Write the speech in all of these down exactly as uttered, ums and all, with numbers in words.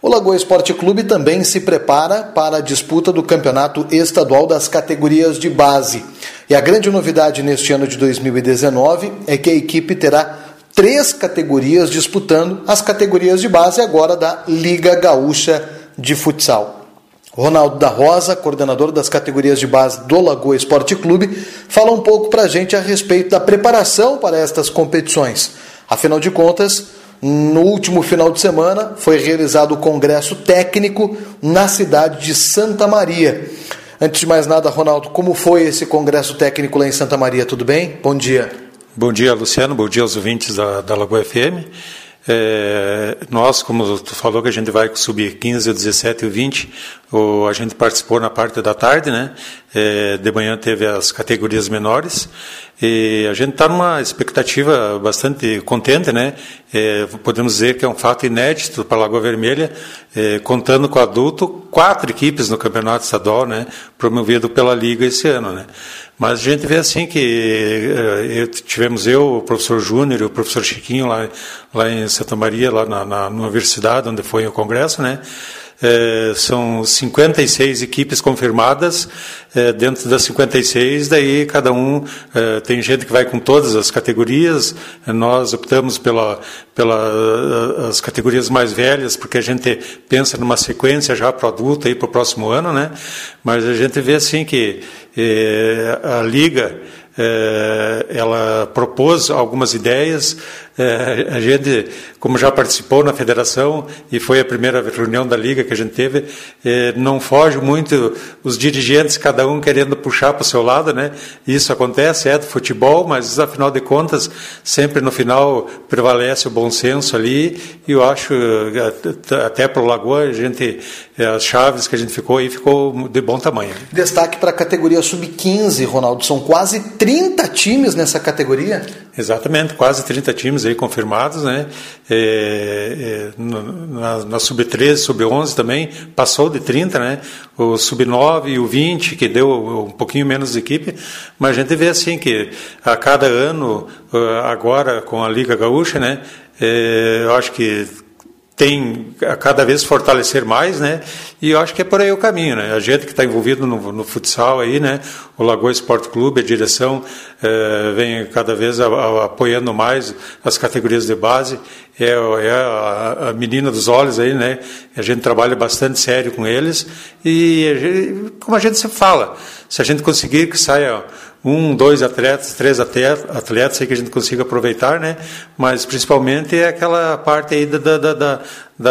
O Lagoa Esporte Clube também se prepara para a disputa do campeonato estadual das categorias de base. E a grande novidade neste ano de dois mil e dezenove é que a equipe terá três categorias disputando as categorias de base agora da Liga Gaúcha de Futsal. Ronaldo da Rosa, coordenador das categorias de base do Lagoa Esporte Clube, fala um pouco para a gente a respeito da preparação para estas competições. Afinal de contas, no último final de semana foi realizado o congresso técnico na cidade de Santa Maria. Antes de mais nada, Ronaldo, como foi esse congresso técnico lá em Santa Maria? Tudo bem? Bom dia. Bom dia, Luciano. Bom dia aos ouvintes da, da Lagoa F M. É, nós, como tu falou que a gente vai subir quinze, o dezessete e o vinte, o, a gente participou na parte da tarde, né? É, de manhã teve as categorias menores e a gente está numa expectativa bastante contente, né? É, podemos dizer que é um fato inédito para a Lagoa Vermelha, é, contando com adulto, quatro equipes no campeonato estadual, né? Promovido pela Liga esse ano, né? Mas a gente vê assim que é, tivemos eu, o professor Júnior e o professor Chiquinho lá, lá em Santa Maria, lá na, na, na universidade onde foi o congresso, né? É, são cinquenta e seis equipes confirmadas, é, dentro das cinquenta e seis, daí cada um, é, tem gente que vai com todas as categorias, nós optamos pela, pela, as categorias mais velhas, porque a gente pensa numa sequência já para o adulto, aí para o próximo ano, né? Mas a gente vê assim que é, a Liga, É, ela propôs algumas ideias, é, a gente, como já participou na federação, e foi a primeira reunião da Liga que a gente teve, é, não foge muito os dirigentes, cada um querendo puxar para o seu lado, né? Isso acontece, é do futebol, mas afinal de contas, sempre no final prevalece o bom senso ali, e eu acho, até para o Lagoa, a gente, as chaves que a gente ficou aí, ficou de bom tamanho. Destaque para a categoria sub quinze, Ronaldo, são quase trinta times nessa categoria? Exatamente, quase trinta times aí confirmados, né? É, é, na, na sub treze, sub onze também, passou de trinta, né? O sub nove e o vinte, que deu um pouquinho menos de equipe, mas a gente vê assim que a cada ano, agora com a Liga Gaúcha, né? É, eu acho que tem a cada vez fortalecer mais, né? E eu acho que é por aí o caminho, né? A gente que está envolvido no, no futsal aí, né? O Lagoa Esporte Clube, a direção, eh, vem cada vez a, a, apoiando mais as categorias de base. É, é a, a menina dos olhos aí, né? A gente trabalha bastante sério com eles e, a gente, como a gente sempre fala, se a gente conseguir que saia um, dois atletas, três atletas aí que a gente consiga aproveitar, né? Mas principalmente é aquela parte aí da, da, da,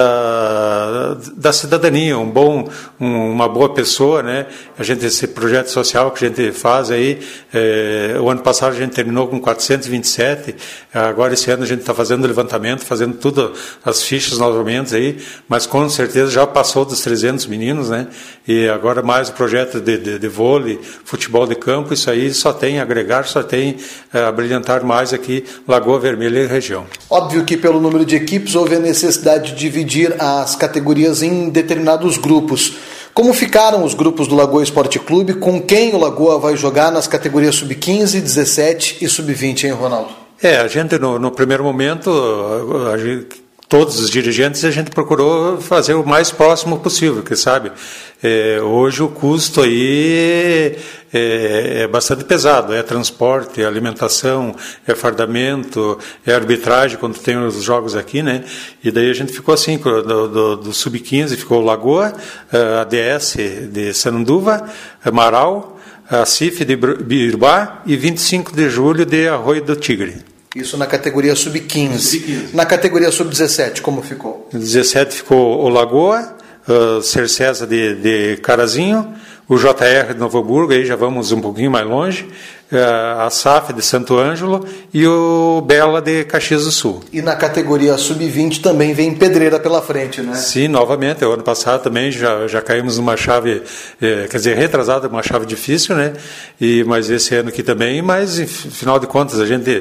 da, da cidadania, um bom, um, uma boa pessoa, né? A gente, esse projeto social que a gente faz aí, é, o ano passado a gente terminou com quatrocentos e vinte e sete, agora esse ano a gente está fazendo o levantamento, fazendo tudo, as fichas novamente aí, mas com certeza já passou dos trezentos meninos, né? E agora mais o projeto de, de, de vôlei, futebol de campo, isso aí só tem a agregar, só tem é, a brilhantar mais aqui Lagoa Vermelha e região. Óbvio que pelo número de equipes houve a necessidade de dividir as categorias em determinados grupos. Como ficaram os grupos do Lagoa Esporte Clube? Com quem o Lagoa vai jogar nas categorias sub quinze, dezessete e sub vinte, hein, Ronaldo? É, a gente no, no primeiro momento, a gente, todos os dirigentes, a gente procurou fazer o mais próximo possível, porque sabe, é, hoje o custo aí é, é bastante pesado, é transporte, é alimentação, é fardamento, é arbitragem quando tem os jogos aqui, né? E daí a gente ficou assim, do, do, do sub quinze ficou Lagoa, a D S de Sananduva, Marau, a C I F de Biruba e vinte e cinco de julho de Arroio do Tigre. Isso na categoria sub quinze. Na categoria sub dezessete, como ficou? dezessete ficou o Lagoa, uh, Cercesa de, de Carazinho, o J R de Novo Hamburgo, aí já vamos um pouquinho mais longe, a S A F de Santo Ângelo e o Bela de Caxias do Sul. E na categoria sub vinte também vem pedreira pela frente, né? Sim, novamente, o ano passado também já, já caímos numa chave, eh, quer dizer, retrasada, uma chave difícil, né? E, mas esse ano aqui também, mas, afinal de contas, a gente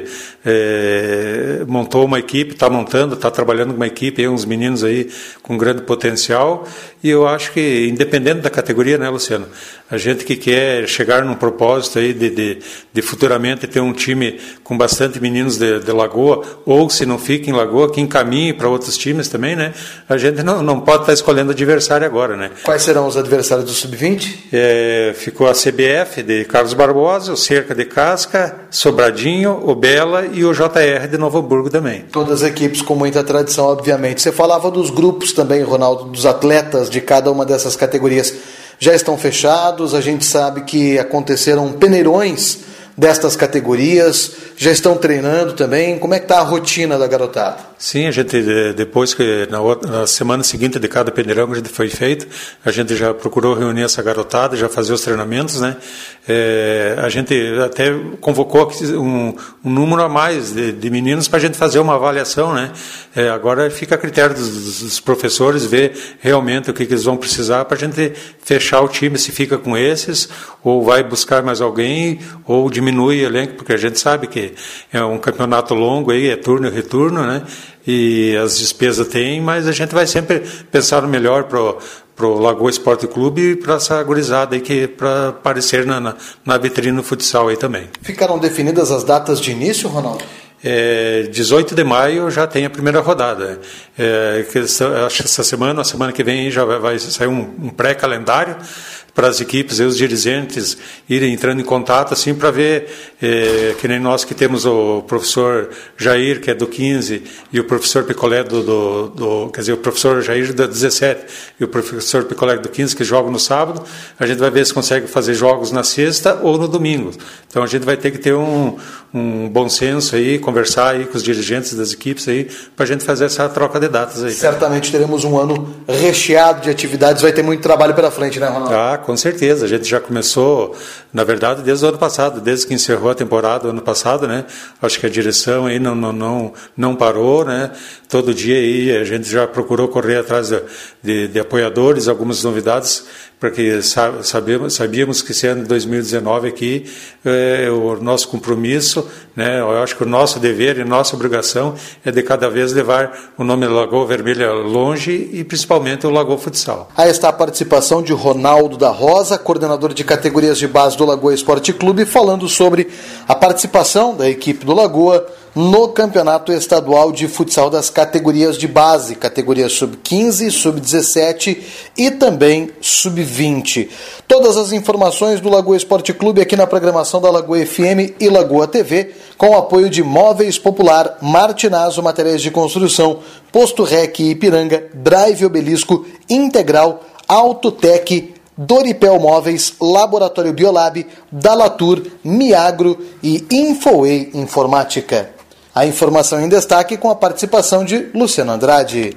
eh, montou uma equipe, está montando, está trabalhando com uma equipe, aí, uns meninos aí com grande potencial, e eu acho que, independente da categoria, né, Luciano? A gente que quer chegar num propósito aí de, de, de futuramente ter um time com bastante meninos de, de Lagoa, ou se não fica em Lagoa, que encaminhe para outros times também, né? A gente não, não pode estar escolhendo adversário agora, né? Quais serão os adversários do sub vinte? É, ficou a C B F de Carlos Barbosa, o Cerca de Casca, Sobradinho, o Bela e o J R de Novo Hamburgo também. Todas as equipes com muita tradição, obviamente. Você falava dos grupos também, Ronaldo, dos atletas de cada uma dessas categorias. Já estão fechados, a gente sabe que aconteceram peneirões destas categorias, já estão treinando também. Como é que está a rotina da garotada? Sim, a gente, depois que na, outra, na semana seguinte de cada peneirão que a gente foi feito, a gente já procurou reunir essa garotada, já fazer os treinamentos, né? É, a gente até convocou um, um número a mais de, de meninos para a gente fazer uma avaliação, né? É, agora fica a critério dos, dos professores ver realmente o que, que eles vão precisar para a gente fechar o time, se fica com esses, ou vai buscar mais alguém, ou diminui o elenco, porque a gente sabe que é um campeonato longo, aí, é turno e retorno, né? E as despesas tem, mas a gente vai sempre pensar no melhor para o Lagoa Esporte Clube e para essa gurizada aí, que para aparecer na, na, na vitrine do futsal aí também. Ficaram definidas as datas de início, Ronaldo? É, dezoito de maio já tem a primeira rodada. É, que, acho que essa semana, a semana que vem já vai, vai sair um, um pré-calendário para as equipes e os dirigentes irem entrando em contato assim para ver, é, que nem nós que temos o professor Jair, que é do quinze, e o professor Picolé do, do, do quer dizer, o professor Jair do dezessete e o professor Picolé do quinze, que jogam no sábado, a gente vai ver se consegue fazer jogos na sexta ou no domingo. Então a gente vai ter que ter um, um bom senso aí, conversar aí com os dirigentes das equipes aí, para a gente fazer essa troca de datas aí. Certamente teremos um ano recheado de atividades, vai ter muito trabalho pela frente, né, Ronaldo? Ah, com certeza. A gente já começou, na verdade, desde o ano passado, desde que encerrou a temporada ano passado, né? Acho que a direção aí não, não, não, não parou, né? Todo dia aí a gente já procurou correr atrás de, de, de apoiadores, algumas novidades, porque sabemos, sabíamos que esse ano de dois mil e dezenove aqui é o nosso compromisso, né? Eu acho que o nosso dever e nossa obrigação é de cada vez levar o nome Lagoa Vermelha longe e principalmente o Lagoa Futsal. Aí está a participação de Ronaldo da Rosa, coordenador de categorias de base do Lagoa Esporte Clube, falando sobre a participação da equipe do Lagoa no Campeonato Estadual de Futsal das categorias de base, categorias sub quinze, sub dezessete e também sub vinte. Todas as informações do Lagoa Esporte Clube aqui na programação da Lagoa F M e Lagoa T V, com o apoio de Móveis Popular, Martinazo Materiais de Construção, Posto Rec Ipiranga, Drive Obelisco, Integral, Autotec, Doripel Móveis, Laboratório Biolab, Dalatur, Miagro e Infoway Informática. A informação em destaque com a participação de Luciano Andrade.